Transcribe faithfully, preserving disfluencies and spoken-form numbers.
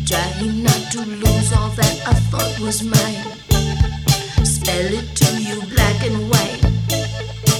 Trying not to lose all that I thought was mine. Spell it to you black and white.